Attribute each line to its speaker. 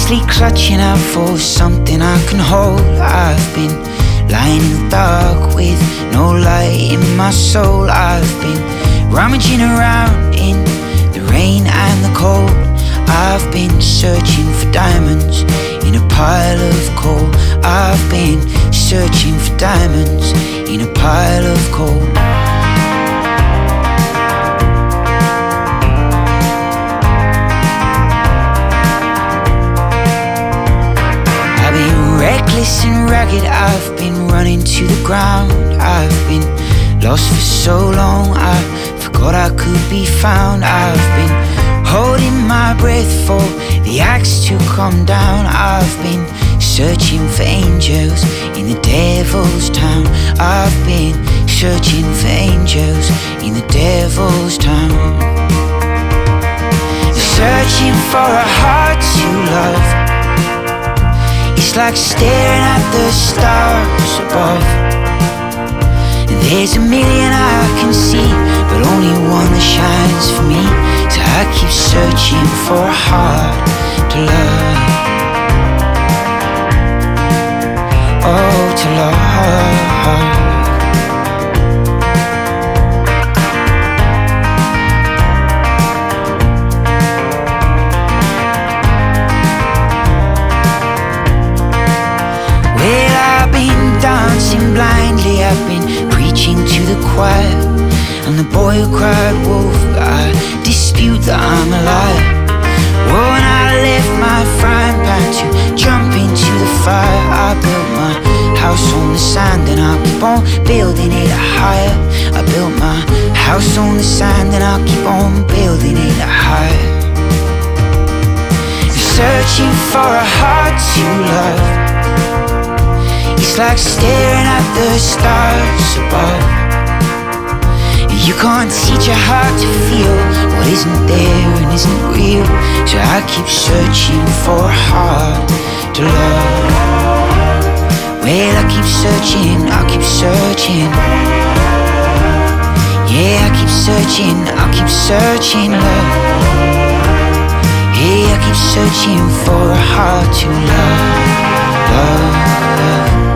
Speaker 1: endlessly clutching out for something I can hold. I've been lying in the dark with no light in my soul. I've been rummaging around in the rain and the cold. I've been searching for diamonds in a pile of coal. I've been searching for diamonds in a pile of coal. I've been reckless and ragged, I've been running to the ground. I've been lost for so long, I forgot I could be found. I've been holding my breath for the axe to come down. I've been searching for angels in the devil's town. I've been searching for angels in the devil's town. Searching for a heart to love, it's like staring at the stars above. And there's a million I can see, but only one that shines for me. So I keep searching for a heart to love. Oh, to love. Well, I've been dancing blindly, I've been preaching to the choir. I'm the boy who cried wolf, but I dispute that I'm alive. Oh, when I left my frying pan to jump into the fire, I built my house on the sand and I'll keep on building it higher. I built my house on the sand and I'll keep on building it higher. Searching for a heart to love, it's like staring at the stars above. You can't teach a heart to feel what isn't there and isn't real. So I keep searching for a heart to love. Well, I keep searching, I'll keep searching. Yeah, I keep searching, I'll keep searching, love. Yeah, I keep searching for a heart to love, love, love.